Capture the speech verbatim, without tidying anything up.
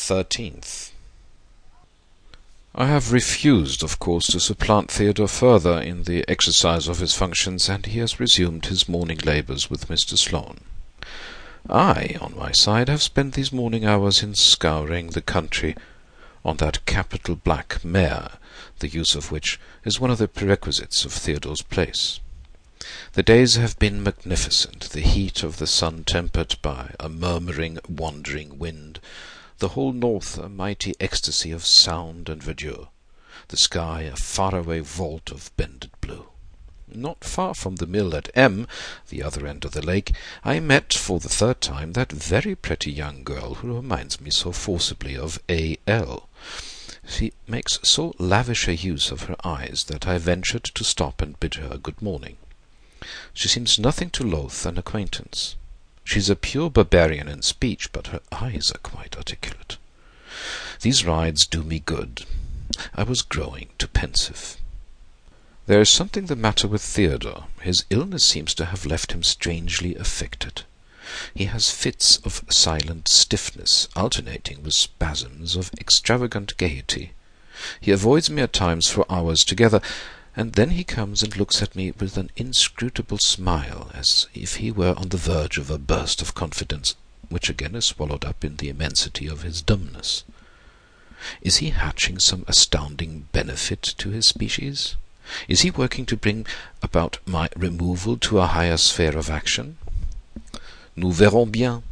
thirteenth. I have refused, of course, to supplant Theodore further in the exercise of his functions, and he has resumed his morning labours with Mister Sloane. I, on my side, have spent these morning hours in scouring the country on that capital black mare, the use of which is one of the prerequisites of Theodore's place. The days have been magnificent, the heat of the sun tempered by a murmuring, wandering wind, the whole north a mighty ecstasy of sound and verdure, the sky a far-away vault of bended blue. Not far from the mill at M, the other end of the lake, I met for the third time that very pretty young girl who reminds me so forcibly of A. L. She makes so lavish a use of her eyes that I ventured to stop and bid her good morning. She seems nothing to loathe an acquaintance. She's a pure barbarian in speech, but her eyes are quite articulate. These rides do me good. I was growing too pensive. There is something the matter with Theodore. His illness seems to have left him strangely affected. He has fits of silent stiffness, alternating with spasms of extravagant gaiety. He avoids me at times for hours together, and then he comes and looks at me with an inscrutable smile, as if he were on the verge of a burst of confidence, which again is swallowed up in the immensity of his dumbness. Is he hatching some astounding benefit to his species? Is he working to bring about my removal to a higher sphere of action? Nous verrons bien.